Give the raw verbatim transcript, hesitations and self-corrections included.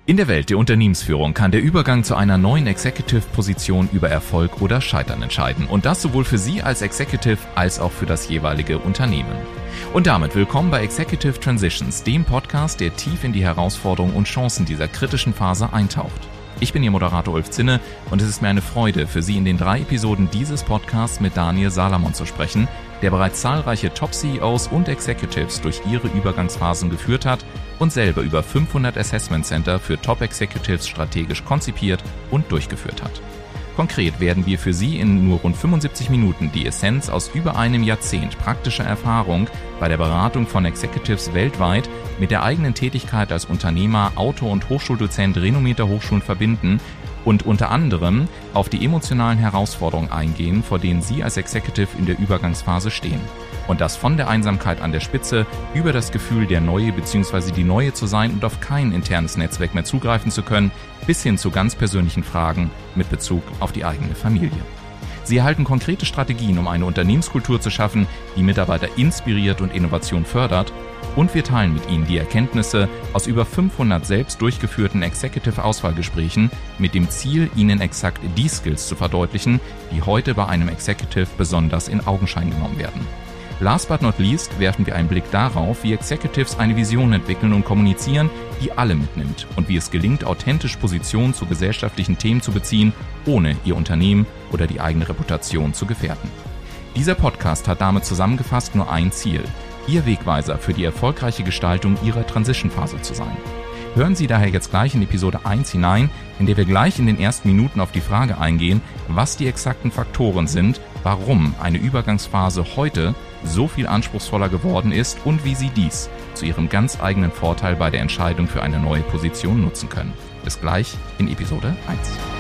In der Welt der Unternehmensführung kann der Übergang zu einer neuen Executive-Position über Erfolg oder Scheitern entscheiden. Und das sowohl für Sie als Executive als auch für das jeweilige Unternehmen. Und damit willkommen bei Executive Transitions, dem Podcast, der tief in die Herausforderungen und Chancen dieser kritischen Phase eintaucht. Ich bin Ihr Moderator Ulf Zinne und es ist mir eine Freude, für Sie in den drei Episoden dieses Podcasts mit Daniel Salamon zu sprechen, der bereits zahlreiche Top-C E Os und Executives durch ihre Übergangsphasen geführt hat und selber über fünfhundert Assessment Center für Top-Executives strategisch konzipiert und durchgeführt hat. Konkret werden wir für Sie in nur rund fünfundsiebzig Minuten die Essenz aus über einem Jahrzehnt praktischer Erfahrung bei der Beratung von Executives weltweit mit der eigenen Tätigkeit als Unternehmer, Autor und Hochschuldozent renommierter Hochschulen verbinden und unter anderem auf die emotionalen Herausforderungen eingehen, vor denen Sie als Executive in der Übergangsphase stehen. Und das von der Einsamkeit an der Spitze über das Gefühl, der Neue bzw. die Neue zu sein und auf kein internes Netzwerk mehr zugreifen zu können, bis hin zu ganz persönlichen Fragen mit Bezug auf die eigene Familie. Sie erhalten konkrete Strategien, um eine Unternehmenskultur zu schaffen, die Mitarbeiter inspiriert und Innovation fördert. Und wir teilen mit Ihnen die Erkenntnisse aus über fünfhundert selbst durchgeführten Executive-Auswahlgesprächen mit dem Ziel, Ihnen exakt die Skills zu verdeutlichen, die heute bei einem Executive besonders in Augenschein genommen werden. Last but not least werfen wir einen Blick darauf, wie Executives eine Vision entwickeln und kommunizieren, die alle mitnimmt und wie es gelingt, authentisch Position zu gesellschaftlichen Themen zu beziehen, ohne ihr Unternehmen oder die eigene Reputation zu gefährden. Dieser Podcast hat damit zusammengefasst nur ein Ziel: Ihr Wegweiser für die erfolgreiche Gestaltung Ihrer Transition-Phase zu sein. Hören Sie daher jetzt gleich in Episode eins hinein, in der wir gleich in den ersten Minuten auf die Frage eingehen, was die exakten Faktoren sind, warum eine Übergangsphase heute so viel anspruchsvoller geworden ist und wie Sie dies zu Ihrem ganz eigenen Vorteil bei der Entscheidung für eine neue Position nutzen können. Bis gleich in Episode eins.